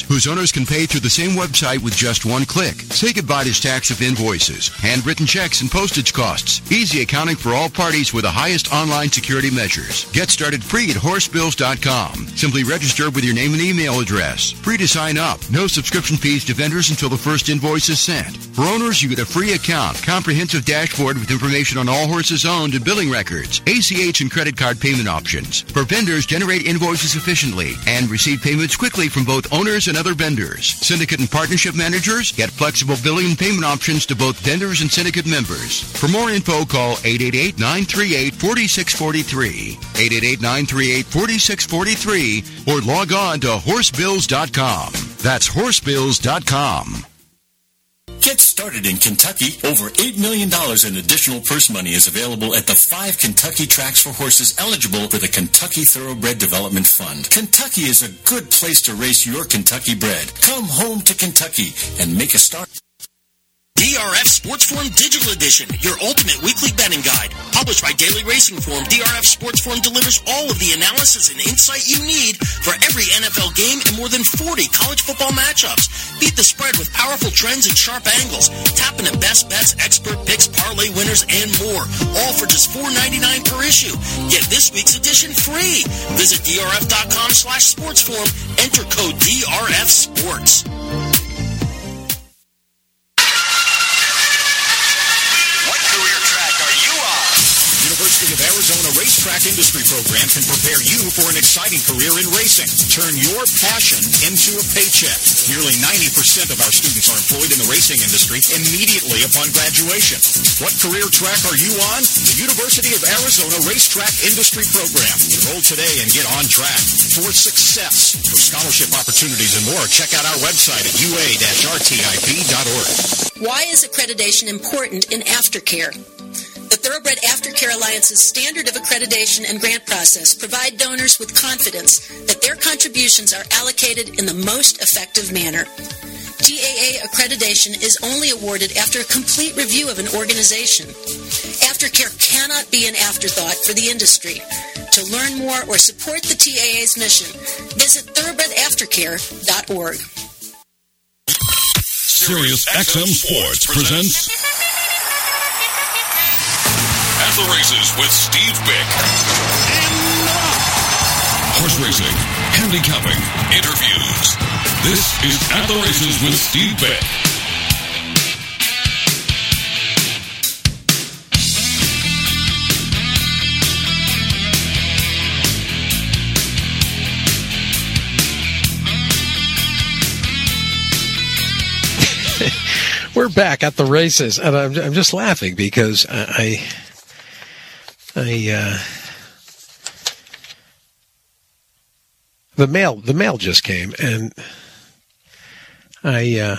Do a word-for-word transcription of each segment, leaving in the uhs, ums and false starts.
whose owners can pay through the same website with just one click. Say goodbye to stacks of invoices, handwritten checks, and postage costs. Easy accounting for all parties with the highest online security measures. Get started free at horse bills dot com. Simply register with your name and email address. Free to sign up. No subscription fees to vendors until the first invoice is sent. For owners, you get a free account, comprehensive dashboard with information on all horses owned and billing records, A C H and credit card payment options. For vendors, generate invoices efficiently and receive payments quickly from both owners and other vendors. Syndicate and partnership managers get flexible billing and payment options to both vendors and syndicate members. For more info, call eight eight eight, nine three eight, four six four three, eight eight eight, nine three eight, four six four three, or log on to horse bills dot com. That's horse bills dot com. Get started in Kentucky. Over eight million dollars in additional purse money is available at the five Kentucky tracks for horses eligible for the Kentucky Thoroughbred Development Fund. Kentucky is a good place to race your Kentucky bred. Come home to Kentucky and make a start. D R F Sports Forum Digital Edition, your ultimate weekly betting guide. Published by Daily Racing Form, D R F Sports Forum delivers all of the analysis and insight you need for every N F L game and more than forty college football matchups. Beat the spread with powerful trends and sharp angles. Tap into best bets, expert picks, parlay winners, and more. All for just four ninety-nine per issue. Get this week's edition free. Visit D R F dot com slash sports forum. Enter code D R F Sports. University of Arizona Racetrack Industry Program can prepare you for an exciting career in racing. Turn your passion into a paycheck. Nearly ninety percent of our students are employed in the racing industry immediately upon graduation. What career track are you on? The University of Arizona Racetrack Industry Program. Enroll today and get on track for success. For scholarship opportunities and more, check out our website at U A R T I P dot org. Why is accreditation important in aftercare? The Thoroughbred Aftercare Alliance's standard of accreditation and grant process provide donors with confidence that their contributions are allocated in the most effective manner. T A A accreditation is only awarded after a complete review of an organization. Aftercare cannot be an afterthought for the industry. To learn more or support the T A A's mission, visit thoroughbred aftercare dot org. Sirius X M Sports presents At the Races with Steve Bick. Horse racing, handicapping, interviews. This is At the Races with Steve Bick. We're back at the races, and I'm, I'm just laughing because I, I, uh, the mail, the mail just came, and I, uh,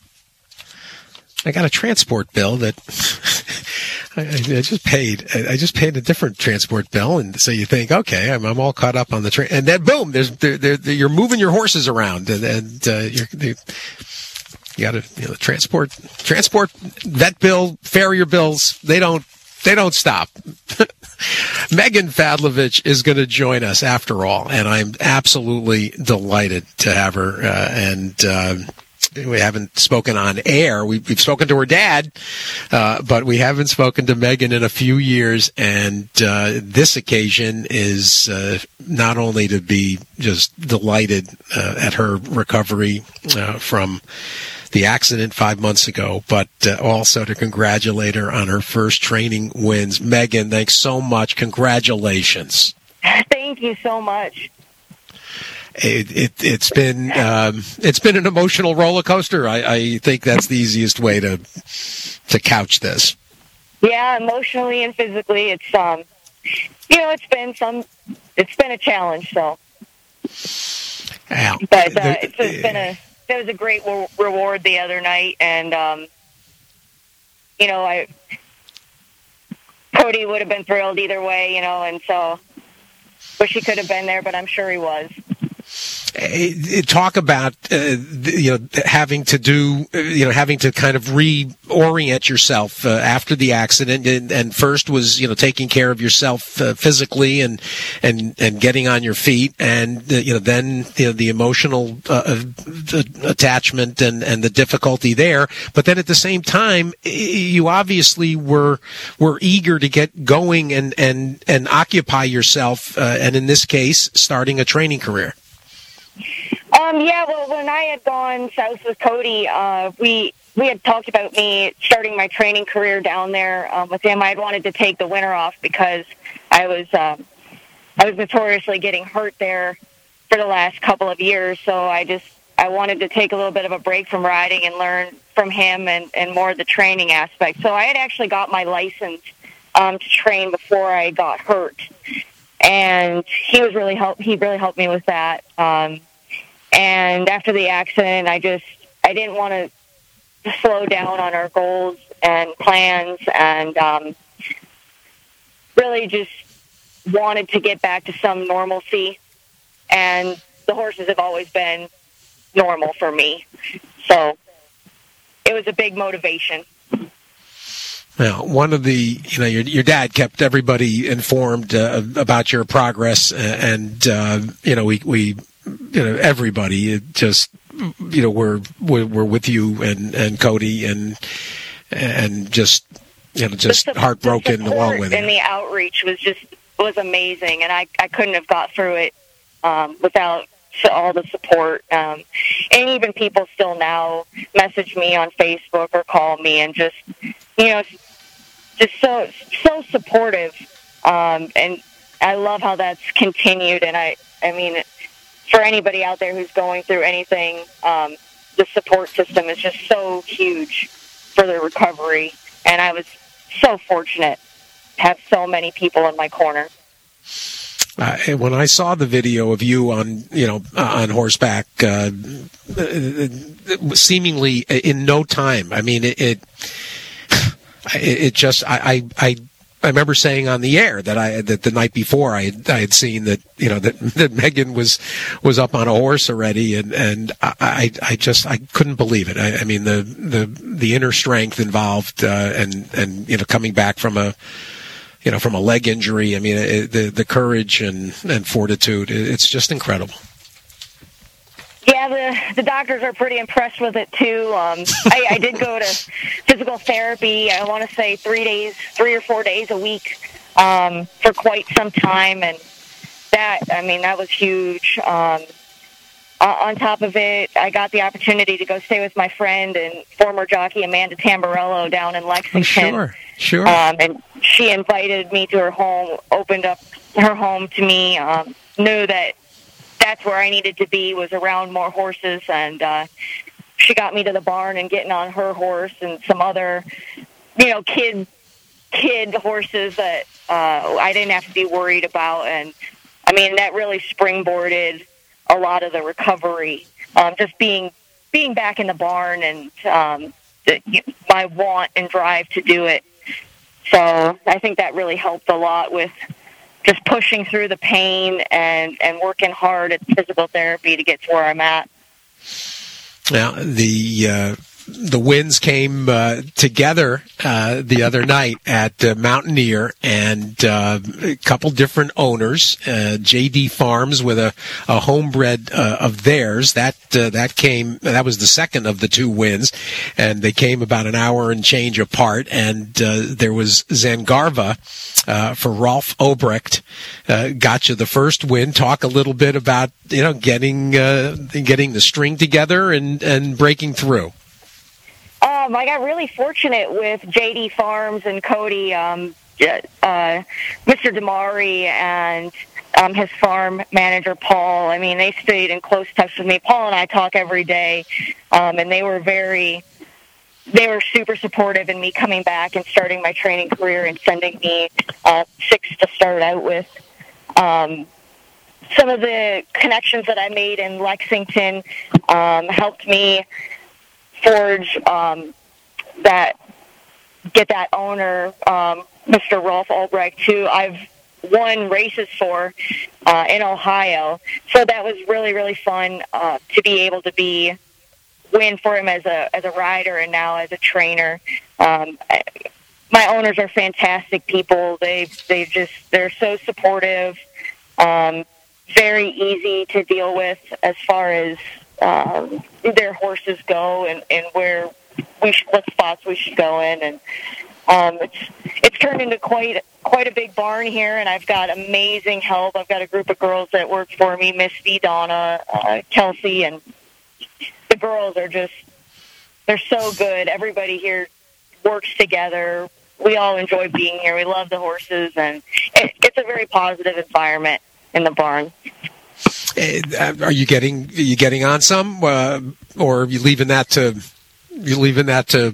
I got a transport bill that I, I just paid. I just paid a different transport bill, and so you think, okay, I'm, I'm all caught up on the train, and then boom, there's, there, there, you're moving your horses around, and, and uh, you're. They, You got to, you know, transport, transport, vet bill, farrier bills. They don't, they don't stop. Megan Fadlovich is going to join us after all, and I'm absolutely delighted to have her. Uh, and uh, we haven't spoken on air. We've, we've spoken to her dad, uh, but we haven't spoken to Megan in a few years. And uh, this occasion is uh, not only to be just delighted uh, at her recovery uh, from the accident five months ago, but uh, also to congratulate her on her first training wins. Megan, thanks so much. Congratulations. Thank you so much. It, it, it's been um, it's been an emotional roller coaster. I, I think that's the easiest way to to couch this. Yeah, emotionally and physically, it's um, you know, it's been some, it's been a challenge. So, Ow. but uh, it's, it's been a. It was a great re- reward the other night, and um, you know, I Cody would have been thrilled either way, you know, and so wish he could have been there, but I'm sure he was. Talk about uh, you know having to do you know having to kind of reorient yourself uh, after the accident, and, and first was you know taking care of yourself uh, physically and and and getting on your feet, and uh, you know then you know the emotional uh, the attachment and and the difficulty there. But then at the same time, you obviously were were eager to get going and and and occupy yourself, uh, and in this case, starting a training career. Um, yeah, well, when I had gone south with Cody, uh, we we had talked about me starting my training career down there um, with him. I had wanted to take the winter off because I was uh, I was notoriously getting hurt there for the last couple of years. So I just I wanted to take a little bit of a break from riding and learn from him and, and more of the training aspect. So I had actually got my license um, to train before I got hurt. And he was really help. He really helped me with that. Um, and after the accident, I just I didn't want to slow down on our goals and plans, and um, really just wanted to get back to some normalcy. And the horses have always been normal for me, so it was a big motivation. Now, one of the, you know, your your dad kept everybody informed uh, about your progress, and uh, you know, we we, you know, everybody just, you know, we're we're, we're with you and, and Cody and and just, you know, just the, heartbroken the along with you. And the outreach was just was amazing, and I I couldn't have got through it um, without all the support. Um, and even people still now message me on Facebook or call me and just, you know, just so so supportive, um, and I love how that's continued. And I, I mean, for anybody out there who's going through anything, um, the support system is just so huge for the recovery. And I was so fortunate to have so many people in my corner. Uh, when I saw the video of you on, you know, uh, on horseback, uh, seemingly in no time, I mean, it, it, it just, I, I, I remember saying on the air that I, that the night before I had, I had seen that, you know, that, that Megan was, was up on a horse already. And, and I, I just, I couldn't believe it. I, I mean, the, the, the inner strength involved, uh, and, and, you know, coming back from a, you know, from a leg injury. I mean, it, the the courage and, and fortitude, it's just incredible. Yeah, the the doctors are pretty impressed with it, too. Um, I, I did go to physical therapy, I want to say three days, three or four days a week um, for quite some time. And that, I mean, that was huge. Um, uh, on top of it, I got the opportunity to go stay with my friend and former jockey Amanda Tamburello down in Lexington. Oh, sure, sure. Um, and she invited me to her home, opened up her home to me, um, knew that that's where I needed to be, was around more horses, and uh, she got me to the barn and getting on her horse and some other, you know, kid kid horses that uh, I didn't have to be worried about. And, I mean, that really springboarded a lot of the recovery, um, just being being back in the barn and um, the, my want and drive to do it. So I think that really helped a lot with just pushing through the pain and, and working hard at physical therapy to get to where I'm at. Now, the uh, the wins came uh, together uh, the other night at uh, Mountaineer, and uh, a couple different owners. Uh, J D Farms with a, a homebred uh, of theirs. That uh, that came. That was the second of the two wins, and they came about an hour and change apart. And uh, there was Zangarva uh, for Rolf Obrecht. Uh, got you the first win. Talk a little bit about you know getting uh, getting the string together and, and breaking through. Um, I got really fortunate with J D Farms and Cody, um, uh, Mister Damari and um, his farm manager, Paul. I mean, they stayed in close touch with me. Paul and I talk every day, um, and they were very, they were super supportive in me coming back and starting my training career and sending me uh, six to start out with. Um, some of the connections that I made in Lexington um, helped me forge um, that, get that owner, um, Mister Rolf Ulbrecht, who I've won races for uh, in Ohio. So that was really, really fun uh, to be able to be win for him as a as a rider and now as a trainer. Um, I, my owners are fantastic people. They they just they're so supportive, um, very easy to deal with as far as um, their horses go and, and where we should, what spots we should go in. And um, it's it's turned into quite quite a big barn here, and I've got amazing help. I've got a group of girls that work for me: Misty, Donna, uh, Kelsey, and the girls are just, they're so good. Everybody here works together. We all enjoy being here. We love the horses, and it, it's a very positive environment in the barn. Are you getting are you getting on some, uh, or are you leaving that to you leaving that to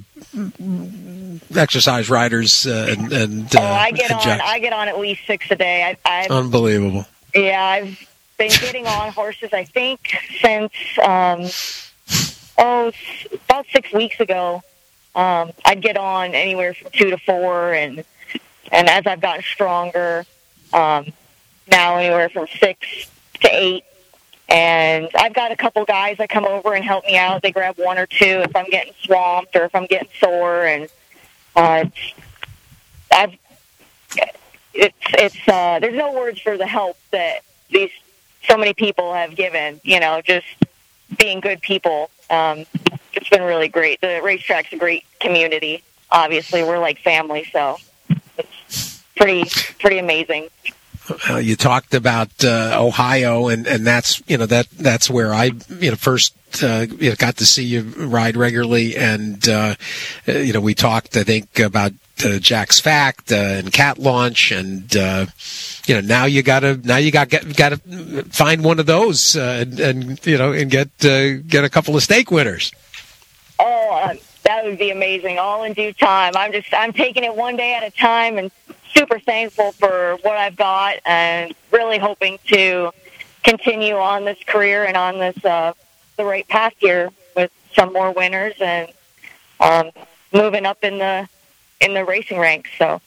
exercise riders uh, and, and uh, oh, I get on. Jack? I get on at least six a day. I, I've, Unbelievable. Yeah, I've been getting on horses, I think, since um, oh, about six weeks ago. Um, I'd get on anywhere from two to four, and and as I've gotten stronger, um, now anywhere from six to eight. And I've got a couple guys that come over and help me out. They grab one or two if I'm getting swamped or if I'm getting sore, and uh, I've it's it's uh, there's no words for the help that these so many people have given. You know, just being good people. Um, it's been really great. The racetrack's a great community. Obviously, we're like family, so it's pretty pretty amazing. Uh, you talked about uh, Ohio, and, and that's you know that that's where I you know first uh, you know, got to see you ride regularly, and uh, you know we talked I think about uh, Jack's Fact uh, and Cat Launch, and uh, you know now you gotta now you got got to find one of those uh, and, and you know and get uh, get a couple of stake winners. Oh, uh, that would be amazing! All in due time. I'm just I'm taking it one day at a time, and super thankful for what I've got, and really hoping to continue on this career and on this uh, the right path here with some more winners and um, moving up in the in the racing ranks. So,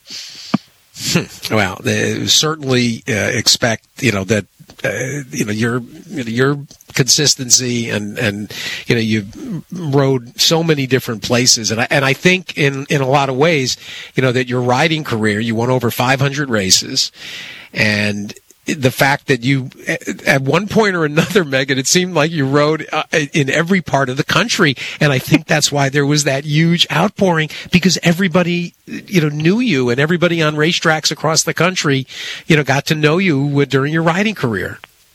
well, they certainly uh, expect you know that uh, you know your you know, your consistency and and you know you've rode so many different places, and I, and I think in in a lot of ways you know that your riding career, you won over five hundred races, and the fact that you at one point or another, Megan, it seemed like you rode uh, in every part of the country, and I think that's why there was that huge outpouring, because everybody you know knew you, and everybody on racetracks across the country you know got to know you during your riding career.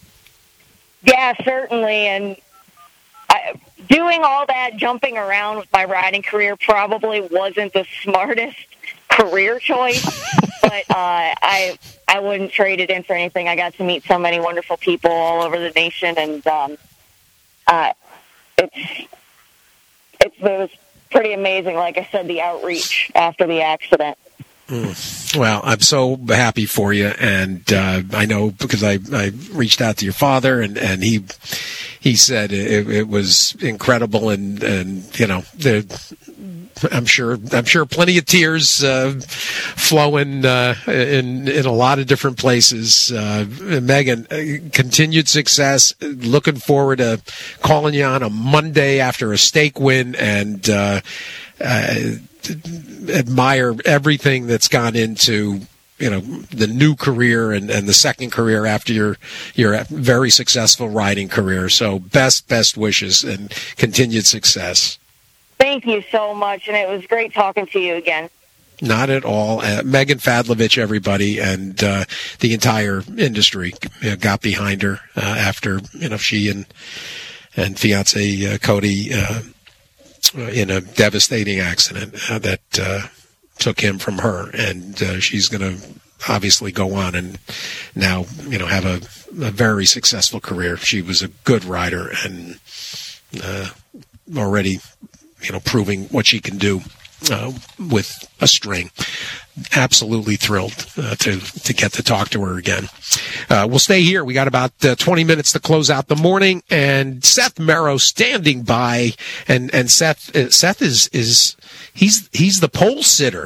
Yeah, certainly, and I, doing all that jumping around with my riding career probably wasn't the smartest career choice, but uh, I I wouldn't trade it in for anything. I got to meet so many wonderful people all over the nation, and um, uh, it's, it's it was pretty amazing. Like I said, the outreach after the accident. Mm. Well, I'm so happy for you, and uh, I know because I, I reached out to your father, and, and he he said it, it was incredible, and, and you know, the, I'm sure I'm sure plenty of tears uh, flowing uh, in in a lot of different places. Uh, Megan, uh, continued success. Looking forward to calling you on a Monday after a stake win, and. Uh, uh, admire everything that's gone into you know the new career and, and the second career after your your very successful riding career. So best best wishes and continued success. Thank you so much, and it was great talking to you again. Not at all. Uh, Megan Fadlovich, everybody, and uh, the entire industry you know, got behind her uh, after you know she and and fiance uh, Cody. Uh, in a devastating accident uh, that uh, took him from her, and uh, she's going to obviously go on and now you know have a, a very successful career. She was a good rider and uh, already you know proving what she can do uh, with a string. Absolutely thrilled uh, to to get to talk to her again. Uh, we'll stay here. We got about uh, twenty minutes to close out the morning, and Seth Merrow standing by. And and Seth uh, Seth is is he's he's the pole sitter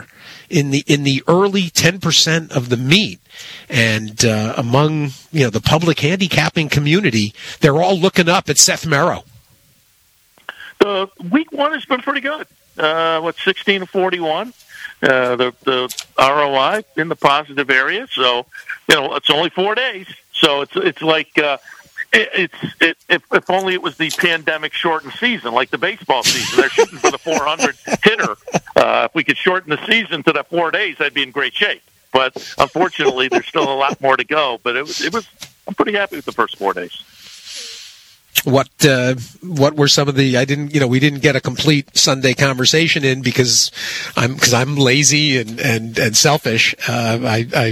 in the in the early ten percent of the meet, and uh, among you know the public handicapping community, they're all looking up at Seth Merrow. The week one has been pretty good. Uh, what sixteen to forty-one. Uh, the the R O I in the positive area. So you know it's only four days. So it's it's like. Uh, It, it's it, if, if only it was the pandemic shortened season, like the baseball season. They're shooting for the four hundred hitter. Uh, if we could shorten the season to that four days, I'd be in great shape. But unfortunately, there's still a lot more to go. But it was it was. I'm pretty happy with the first four days. What uh, what were some of the? I didn't, you know, we didn't get a complete Sunday conversation in because I'm because I'm lazy and and and selfish. Uh, I. I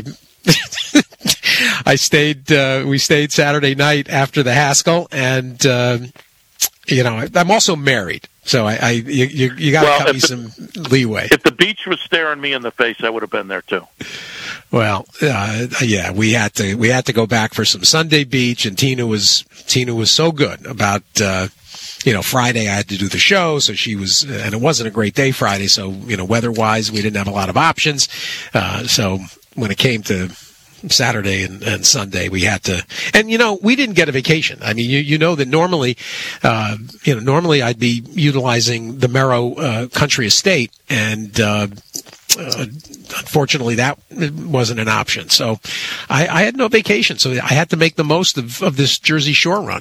I stayed. Uh, we stayed Saturday night after the Haskell, and uh, you know I'm also married, so I, I you you, you got to well, cut me the, some leeway. If the beach was staring me in the face, I would have been there too. Well, uh, yeah, we had to we had to go back for some Sunday beach, and Tina was Tina was so good about. Uh, You know, Friday I had to do the show, so she was, and it wasn't a great day Friday, so, you know, weather-wise, we didn't have a lot of options. Uh, so when it came to Saturday and, and Sunday, we had to, and, you know, we didn't get a vacation. I mean, you, you know that normally, uh, you know, normally I'd be utilizing the Merrow uh, Country Estate, and, uh, uh, unfortunately that wasn't an option. So I, I had no vacation, so I had to make the most of, of this Jersey Shore run.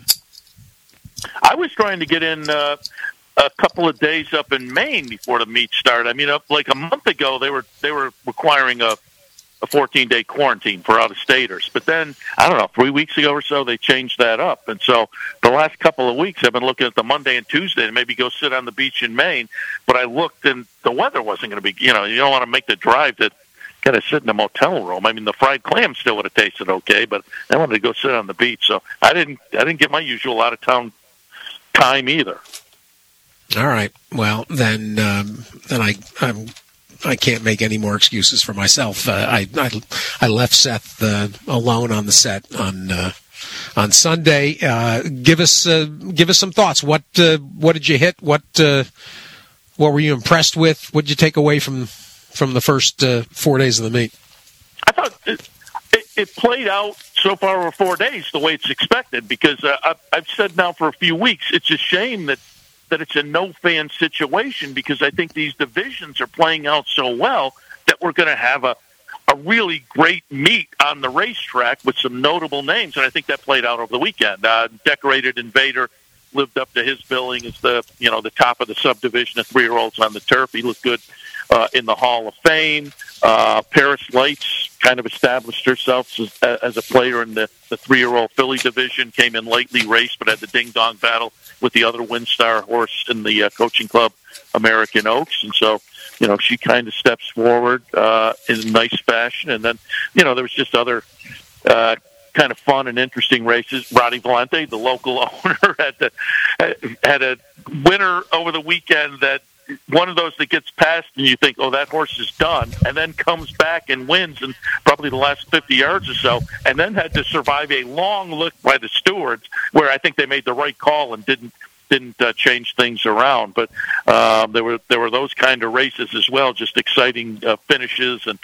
I was trying to get in uh, a couple of days up in Maine before the meet started. I mean, uh, like a month ago, they were they were requiring a a fourteen day quarantine for out-of-staters. But then, I don't know, three weeks ago or so, they changed that up. And so the last couple of weeks, I've been looking at the Monday and Tuesday to maybe go sit on the beach in Maine. But I looked, and the weather wasn't going to be, you know, you don't want to make the drive to kind of sit in a motel room. I mean, the fried clam still would have tasted okay, but I wanted to go sit on the beach. So I didn't I didn't get my usual out-of-town time either. All right. Well, then, um, then I, I'm, I can't make any more excuses for myself. Uh, I, I, I left Seth uh, alone on the set on uh, on Sunday. Uh, give us, uh, give us some thoughts. What, uh, what did you hit? What, uh, what were you impressed with? What did you take away from from the first uh, four days of the meet? I thought it, it, it played out so far over four days the way it's expected, because uh, I've, I've said now for a few weeks, it's a shame that, that it's a no-fan situation, because I think these divisions are playing out so well that we're going to have a, a really great meet on the racetrack with some notable names, and I think that played out over the weekend. Uh, Decorated Invader lived up to his billing as the, you know, the top of the subdivision of three-year-olds on the turf. He looked good uh, in the Hall of Fame. Uh, Paris Lights kind of established herself as, as a player in the, the three-year-old filly division, came in lightly raced, but had the ding-dong battle with the other Windstar horse in the uh, coaching club, American Oaks. And so, you know, she kind of steps forward uh, in nice fashion. And then, you know, there was just other uh, kind of fun and interesting races. Roddy Valente, the local owner, had, the, had a winner over the weekend that one of those that gets past and you think, oh, that horse is done, and then comes back and wins in probably the last fifty yards or so, and then had to survive a long look by the stewards where I think they made the right call and didn't didn't uh, change things around. But um, there were there were those kind of races as well, just exciting uh, finishes, and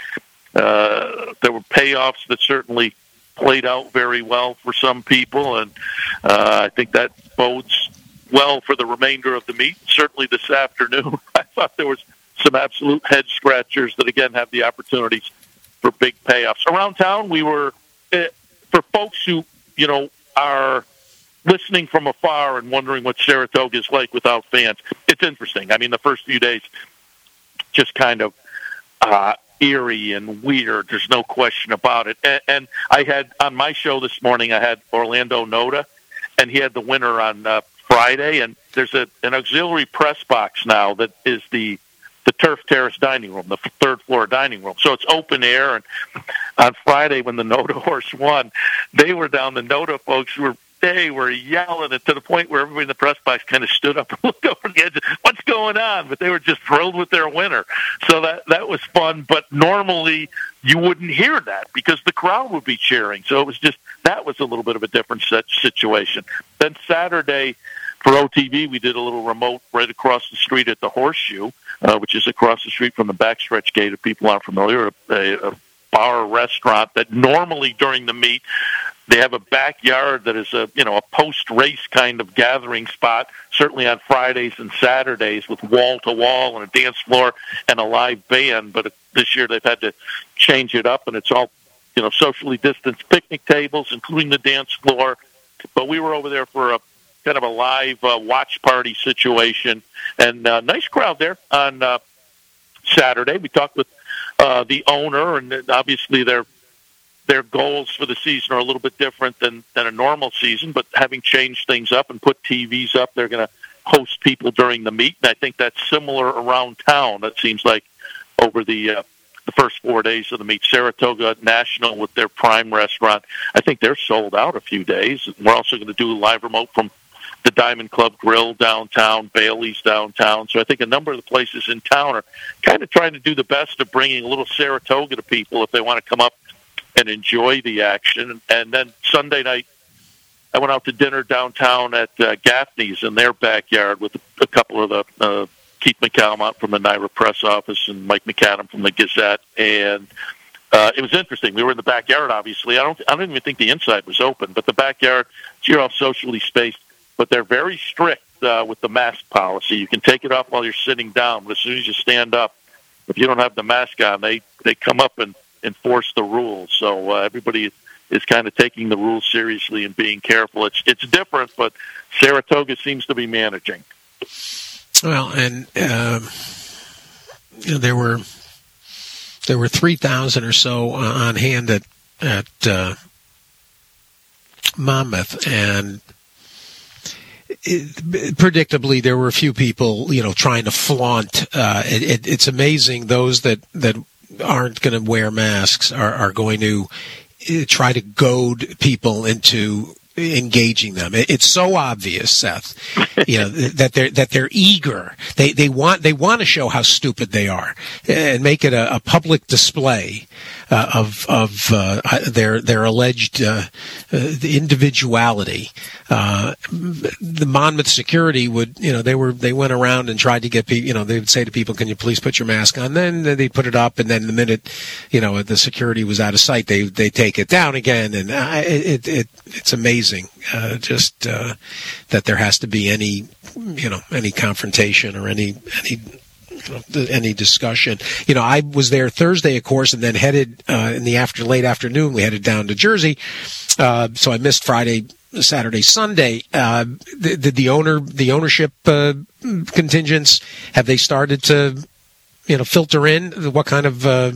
uh, there were payoffs that certainly played out very well for some people, and uh, I think that bodes well for the remainder of the meet. Certainly this afternoon, I thought there was some absolute head scratchers that again have the opportunities for big payoffs. Around town, we were, uh, for folks who, you know, are listening from afar and wondering what Saratoga is like without fans, it's interesting. I mean, the first few days, just kind of uh, eerie and weird. There's no question about it. And, and I had, on my show this morning, I had Orlando Noda, and he had the winner on uh, Friday, and there's a, an auxiliary press box now that is the the Turf Terrace dining room, the third floor dining room. So it's open air, and on Friday when the Noda horse won, they were down, the Noda folks were, they were yelling it to the point where everybody in the press box kind of stood up and looked over the edge. What's going on? But they were just thrilled with their winner. So that, that was fun, but normally you wouldn't hear that because the crowd would be cheering. So it was just, that was a little bit of a different situation. Then Saturday, for O T V, we did a little remote right across the street at the Horseshoe. uh, which is across the street from the backstretch gate. If people aren't familiar, a, a bar restaurant that normally during the meet they have a backyard that is a you know a post-race kind of gathering spot. Certainly on Fridays and Saturdays with wall to wall and a dance floor and a live band. But this year they've had to change it up, and it's all you know socially distanced picnic tables, including the dance floor. But we were over there for a kind of a live uh, watch party situation, and uh, nice crowd there on uh, Saturday. We talked with uh, the owner, and obviously their their goals for the season are a little bit different than, than a normal season, but having changed things up and put T Vs up, they're going to host people during the meet, and I think that's similar around town. It seems like over the uh, the first four days of the meet. Saratoga National with their Prime restaurant, I think they're sold out a few days. We're also going to do a live remote from the Diamond Club Grill downtown, Bailey's downtown. So I think a number of the places in town are kind of trying to do the best of bringing a little Saratoga to people if they want to come up and enjoy the action. And then Sunday night, I went out to dinner downtown at uh, Gaffney's in their backyard with a couple of the uh, Keith McCalmont from the Naira Press office and Mike McAdam from the Gazette. And uh, it was interesting. We were in the backyard, obviously. I don't I don't even think the inside was open, but the backyard, you're all socially spaced. But they're very strict uh, with the mask policy. You can take it off while you're sitting down, but as soon as you stand up, if you don't have the mask on, they, they come up and enforce the rules. So uh, everybody is kind of taking the rules seriously and being careful. It's it's different, but Saratoga seems to be managing. Well, and um, you know, there were there were three thousand or so on hand at at uh, Monmouth, and It, predictably, there were a few people, you know, trying to flaunt. Uh, it, it, it's amazing those that, that aren't going to wear masks are, are going to try to goad people into engaging them. It, it's so obvious, Seth, you know, that they're that they're eager. They they want they want to show how stupid they are and make it a, a public display uh, of of uh, their their alleged uh, uh, individuality. Uh, the Monmouth security would, you know, they were they went around and tried to get people. You know, they would say to people, "Can you please put your mask on?" Then they'd put it up, and then the minute, you know, the security was out of sight, they they take it down again, and uh, it, it it's amazing. Uh, just uh, that there has to be any, you know, any confrontation or any any any discussion. You know, I was there Thursday, of course, and then headed uh, in the after late afternoon. We headed down to Jersey, uh, so I missed Friday, Saturday, Sunday. Uh, did the, the owner, the ownership uh, contingents, have they started to, you know, filter in? What kind of uh,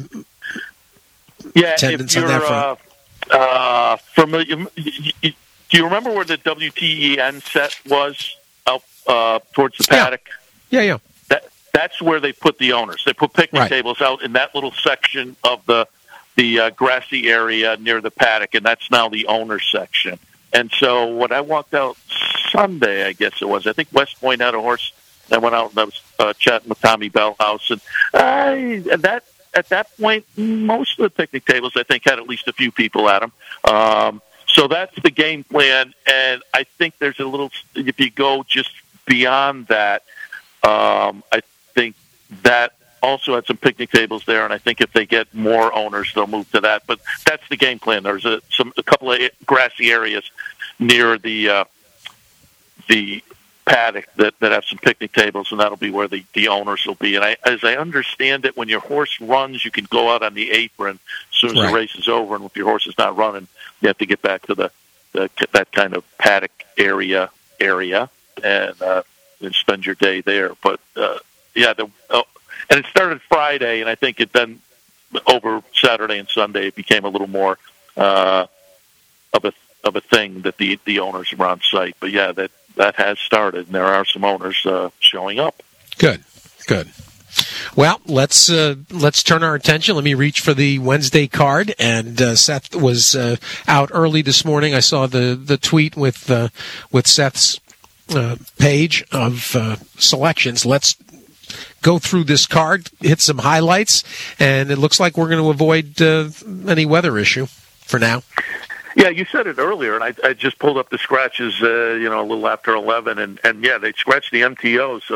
yeah, attendance if you're, on that front? Uh, uh, familiar. Do you remember where the W T E N set was out uh, towards the paddock? Yeah, yeah. yeah. That that's where they put the owners. They put picnic right. tables out in that little section of the the uh, grassy area near the paddock, and that's now the owner section. And so when I walked out Sunday, I guess it was, I think West Point had a horse. I went out and I was uh, chatting with Tommy Bellhouse, and I, and that at that point, most of the picnic tables I think had at least a few people at them. Um, So that's the game plan, and I think there's a little, if you go just beyond that, um, I think that also had some picnic tables there, and I think if they get more owners, they'll move to that. But that's the game plan. There's a, some, a couple of grassy areas near the uh, the paddock that, that have some picnic tables, and that'll be where the, the owners will be. And I, as I understand it, when your horse runs, you can go out on the apron as soon as right. the race is over, and if your horse is not running, you have to get back to the, the that kind of paddock area area and uh, and spend your day there. But uh, yeah, the, oh, and it started Friday, and I think it then over Saturday and Sunday it became a little more uh, of a of a thing that the the owners were on site. But yeah, that that has started, and there are some owners uh, showing up. Good, good. Well, let's uh, let's turn our attention. Let me reach for the Wednesday card. And uh, Seth was uh, out early this morning. I saw the, the tweet with uh, with Seth's uh, page of uh, selections. Let's go through this card, hit some highlights, and it looks like we're going to avoid uh, any weather issue for now. Yeah, you said it earlier, and I, I just pulled up the scratches, uh, you know, a little after eleven, and, and yeah, they scratched the M T O, so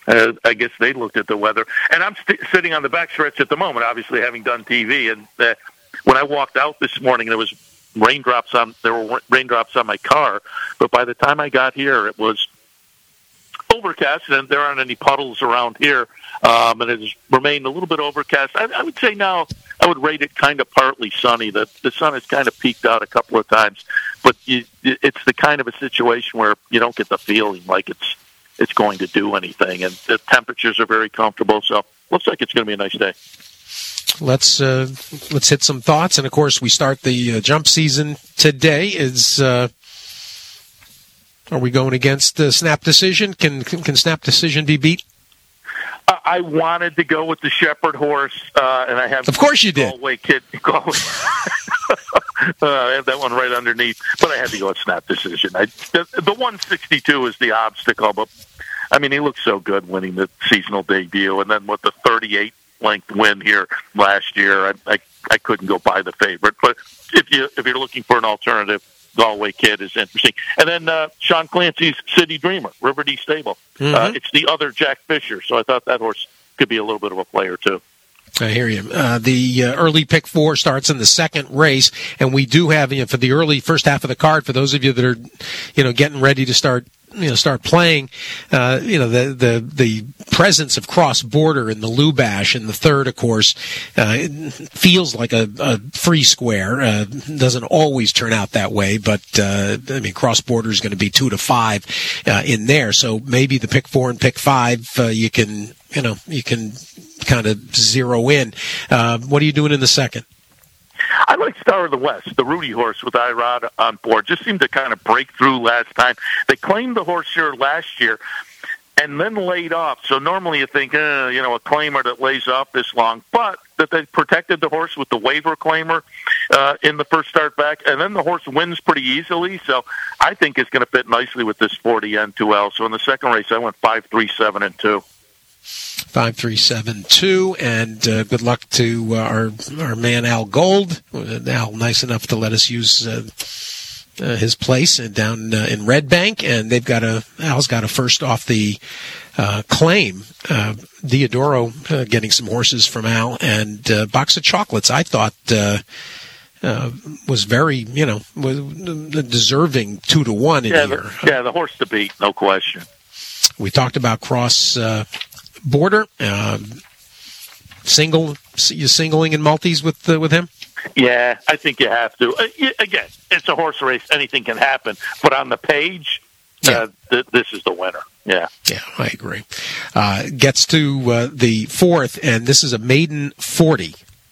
Uh, I guess they looked at the weather. And I'm st- sitting on the backstretch at the moment, obviously having done T V. And uh, when I walked out this morning, there was raindrops on there were raindrops on my car. But by the time I got here, it was overcast, and there aren't any puddles around here. Um, and it has remained a little bit overcast. I, I would say now I would rate it kind of partly sunny. The, the sun has kind of peeked out a couple of times. But you, it's the kind of a situation where you don't get the feeling like it's it's going to do anything, and the temperatures are very comfortable, so looks like it's going to be a nice day. Let's uh, let's hit some thoughts, and of course we start the uh, jump season today. Is uh, are we going against the Snap Decision? Can can, can Snap Decision be beat? Uh, I wanted to go with the Shepherd horse, uh, and I have of course you did. Galway Kid. Galway. Uh, I have that one right underneath, but I had to go with Snap Decision. I, the, the one sixty-two is the obstacle, but I mean, he looked so good winning the seasonal debut, and then with the thirty-eight length win here last year, I, I I couldn't go by the favorite. But if you if you're looking for an alternative, Galway Kid is interesting. And then uh, Sean Clancy's City Dreamer, River D Stable. Mm-hmm. Uh, it's the other Jack Fisher, so I thought that horse could be a little bit of a player too. I hear you. Uh, the uh, early pick four starts in the second race, and we do have, you know, for the early first half of the card, for those of you that are, you know, getting ready to start, you know, start playing, uh, you know, the, the, the presence of Cross Border in the Lubash in the third, of course, uh, it feels like a, a free square. Uh, doesn't always turn out that way, but, uh, I mean, Cross Border is going to be two to five, uh, in there. So maybe the pick four and pick five, uh, you can, you know, you can kind of zero in. Uh, what are you doing in the second? I like Star of the West, the Rudy horse with Irod on board. Just seemed to kind of break through last time. They claimed the horse here last year and then laid off. So normally you think, eh, you know, a claimer that lays off this long, but that they protected the horse with the waiver claimer uh, in the first start back, and then the horse wins pretty easily. So I think it's going to fit nicely with this forty N two L. So in the second race, I went five, three, seven, and two. Five, three, seven, two, and uh, good luck to uh, our our man Al Gold. Al, nice enough to let us use uh, uh, his place uh, down uh, in Red Bank, and they've got a Al's got a first off the uh, claim. Uh, Diodoro uh, getting some horses from Al, and uh, box of chocolates. I thought. Uh, Uh, was very, you know, was deserving two to one in yeah, here. The, yeah, the horse to beat, no question. We talked about Cross uh, Border. Uh, single, you singling and multis with uh, with him? Yeah, I think you have to. Uh, yeah, again, it's a horse race; anything can happen. But on the page, yeah. uh, th- this is the winner. Yeah, yeah, I agree. Uh, gets to uh, the fourth, and this is a maiden forty.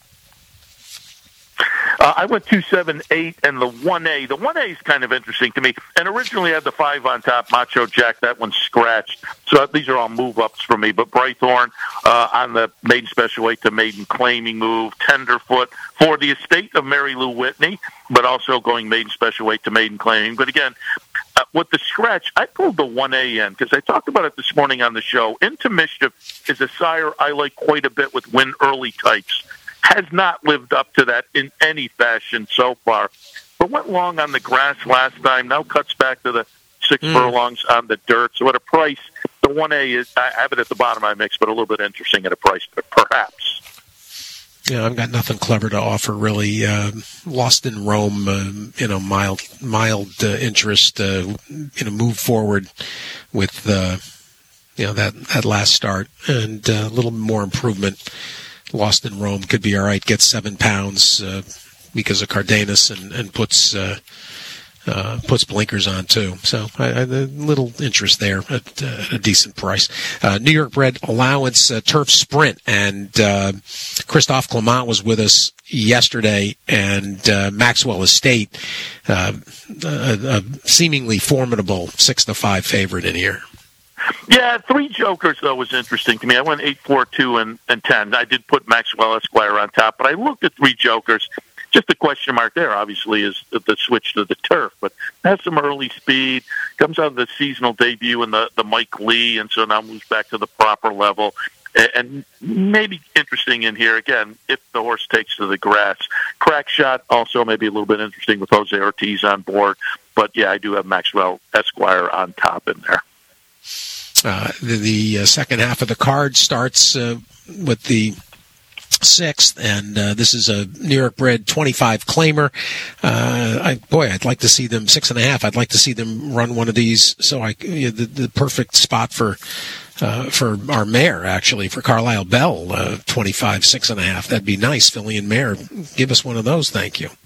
Uh, I went two, seven, eight, and the one A. The one A is kind of interesting to me. And originally I had the five on top, Macho Jack. That one's scratched. So these are all move-ups for me. But Brightthorn uh, on the maiden special weight to maiden claiming move. Tenderfoot for the estate of Mary Lou Whitney, but also going maiden special weight to maiden claiming. But again, uh, with the scratch, I pulled the one A in because I talked about it this morning on the show. Into Mischief is a sire I like quite a bit with win early types. Has not lived up to that in any fashion so far. But went long on the grass last time, now cuts back to the six mm. furlongs on the dirt. So at a price, the one A is, I have it at the bottom of my mix, but a little bit interesting at a price, but perhaps. Yeah, I've got nothing clever to offer, really. Uh, Lost in Rome, uh, you know, mild mild uh, interest, uh, you know, move forward with, uh, you know, that, that last start, and uh, a little more improvement. Lost in Rome could be all right. Gets seven pounds uh, because of Cardenas, and and puts uh, uh, puts blinkers on too. So I, I, a little interest there at uh, a decent price. Uh, New York bred allowance uh, turf sprint, and uh, Christophe Clement was with us yesterday, and uh, Maxwell Estate, uh, a, a seemingly formidable six to five favorite in here. Yeah, three jokers, though, was interesting to me. I went eight, four, two, and, and ten. I did put Maxwell Esquire on top, but I looked at three jokers. Just a question mark there, obviously, is the switch to the turf, but has some early speed, comes out of the seasonal debut in the, the Mike Lee, and so now moves back to the proper level. And maybe interesting in here, again, if the horse takes to the grass. Crack Shot, also maybe a little bit interesting with Jose Ortiz on board. But, yeah, I do have Maxwell Esquire on top in there. Uh, the the uh, second half of the card starts uh, with the sixth, and uh, this is a New York bred twenty-five claimer. Uh, I, boy, I'd like to see them six and a half. I'd like to see them run one of these. So I, you know, the, the perfect spot for uh, for our mare, actually, for Carlisle Bell, uh, twenty-five, six and a half. That'd be nice. Philly and mare, give us one of those. Thank you.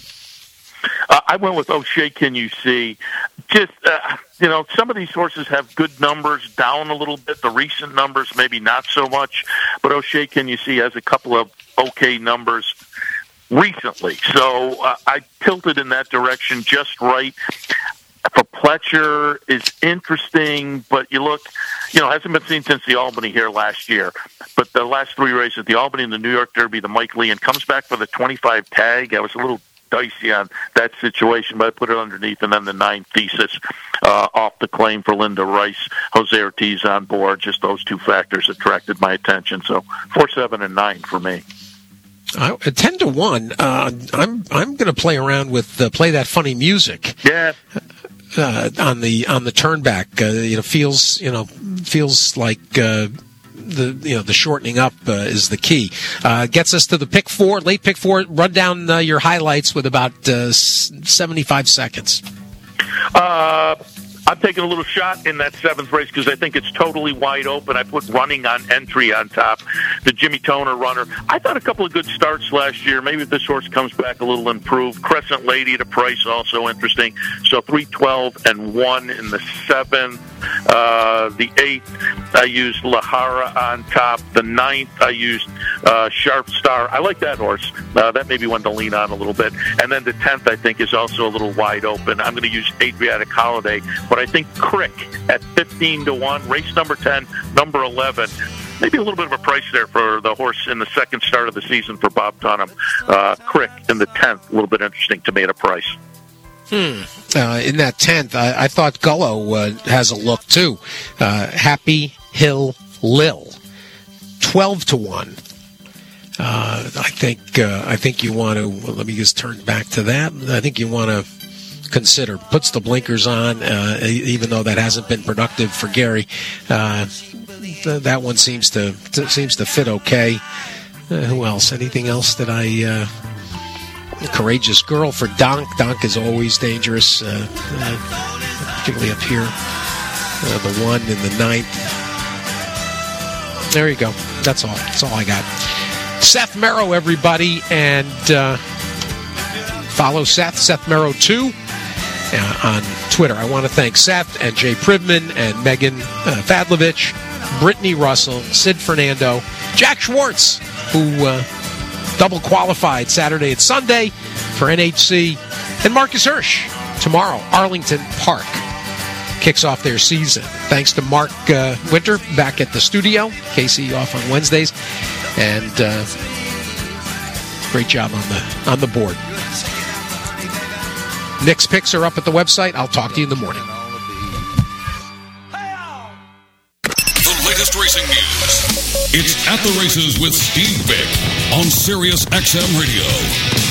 Uh, I went with O'Shea Can You See. Just, uh, you know, some of these horses have good numbers, down a little bit. The recent numbers, maybe not so much. But O'Shea Can You See has a couple of okay numbers recently. So uh, I tilted in that direction just right. For Pletcher is interesting, but you look, you know, hasn't been seen since the Albany here last year. But the last three races, the Albany and the New York Derby, the Mike Lee, and comes back for the twenty-five tag. I was a little dicey on that situation, but I put it underneath, and then the nine Thesis uh, off the claim for Linda Rice, Jose Ortiz on board. Just those two factors attracted my attention. So four, seven, and nine for me. Uh, ten to one. Uh, I'm I'm going to play around with uh, play that funny music. Yeah. Uh, on the on the turnback, uh, you know, feels you know feels like. Uh, The you know the shortening up uh, is the key. Uh, gets us to the pick four, late pick four. Run down uh, your highlights with about uh, seventy-five seconds. Uh, I'm taking a little shot in that seventh race because I think it's totally wide open. I put Running on Entry on top, the Jimmy Toner runner. I thought a couple of good starts last year. Maybe if this horse comes back a little improved. Crescent Lady at a price also interesting. So three, twelve, and one in the seventh. Uh, the eighth, I used Lahara on top. The ninth, I used uh, Sharp Star. I like that horse. Uh, that may be one to lean on a little bit. And then the tenth, I think, is also a little wide open. I'm going to use Adriatic Holiday. But I think Crick at fifteen to one, race number ten, number eleven. Maybe a little bit of a price there for the horse in the second start of the season for Bob Dunham. Uh, Crick in the tenth, a little bit interesting to me at a price. Hmm. Uh, in that tenth, I, I thought Gullo uh, has a look too. Uh, Happy Hill Lil, twelve to one. Uh, I think uh, I think you want to. Well, let me just turn back to that. I think you want to consider puts the blinkers on, uh, even though that hasn't been productive for Gary. Uh, th- that one seems to, to seems to fit okay. Uh, who else? Anything else that I? Uh, Courageous Girl for Donk. Donk is always dangerous, uh, uh, particularly up here. Uh, the one in the ninth. There you go. That's all. That's all I got. Seth Merrow, everybody, and uh, follow Seth, Seth Merrow two uh, on Twitter. I want to thank Seth and Jay Privman and Megan uh, Fadlovich, Brittany Russell, Sid Fernando, Jack Schwartz, who uh, double qualified Saturday and Sunday for N H C, and Marcus Hirsch tomorrow. Arlington Park kicks off their season. Thanks to Mark uh, Winter back at the studio. Casey off on Wednesdays, and uh, great job on the on the board. Nick's picks are up at the website. I'll talk to you in the morning. The latest racing news. It's At the Races with Steve Bick on Sirius X M Radio.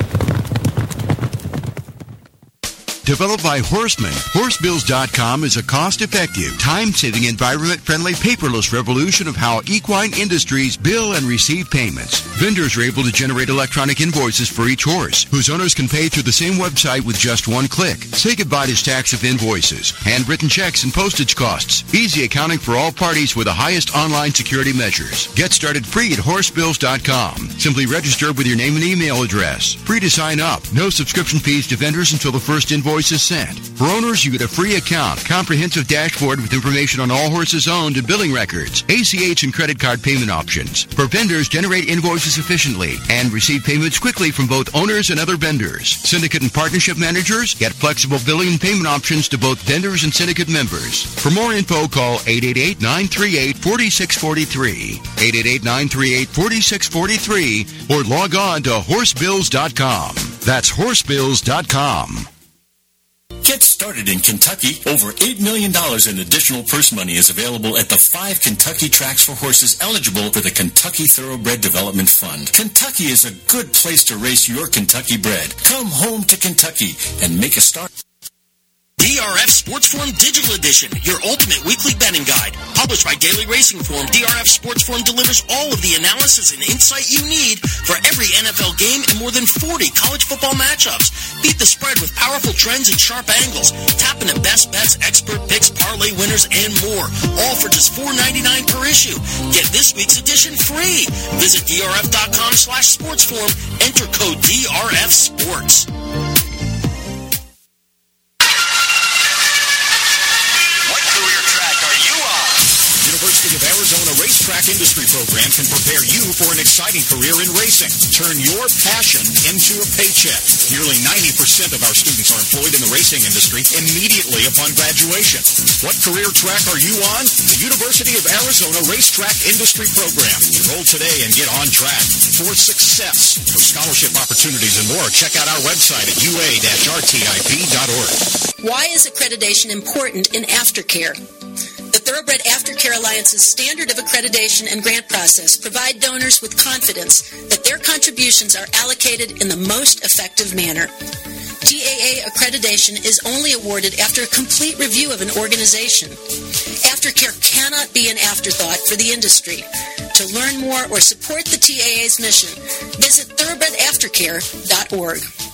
Developed by Horseman, Horsebills dot com is a cost-effective, time-saving, environment-friendly, paperless revolution of how equine industries bill and receive payments. Vendors are able to generate electronic invoices for each horse, whose owners can pay through the same website with just one click. Say goodbye to stacks of invoices, handwritten checks, and postage costs. Easy accounting for all parties with the highest online security measures. Get started free at Horsebills dot com. Simply register with your name and email address. Free to sign up. No subscription fees to vendors until the first invoice is sent. For owners, you get a free account, comprehensive dashboard with information on all horses owned and billing records, A C H and credit card payment options. For vendors, generate invoices efficiently and receive payments quickly from both owners and other vendors. Syndicate and partnership managers get flexible billing and payment options to both vendors and syndicate members. For more info, call eight eight eight, nine three eight, four six four three, eight eight eight, nine three eight, four six four three, or log on to Horsebills dot com. That's Horsebills dot com. Get started in Kentucky. Over eight million dollars in additional purse money is available at the five Kentucky tracks for horses eligible for the Kentucky Thoroughbred Development Fund. Kentucky is a good place to race your Kentucky bred. Come home to Kentucky and make a start. D R F Sports Forum Digital Edition, your ultimate weekly betting guide. Published by Daily Racing Form, D R F Sports Forum delivers all of the analysis and insight you need for every N F L game and more than forty college football matchups. Beat the spread with powerful trends and sharp angles. Tap into best bets, expert picks, parlay winners, and more. All for just four ninety-nine per issue. Get this week's edition free. Visit drf.com slash sportsforum. Enter code D R F Sports. University of Arizona Racetrack Industry Program can prepare you for an exciting career in racing. Turn your passion into a paycheck. Nearly ninety percent of our students are employed in the racing industry immediately upon graduation. What career track are you on? The University of Arizona Racetrack Industry Program. Enroll today and get on track for success. For scholarship opportunities and more, check out our website at u a dash r t i p dot org. Why is accreditation important in aftercare? The Thoroughbred Aftercare Alliance's standard of accreditation and grant process provide donors with confidence that their contributions are allocated in the most effective manner. T A A accreditation is only awarded after a complete review of an organization. Aftercare cannot be an afterthought for the industry. To learn more or support the T A A's mission, visit thoroughbred aftercare dot org.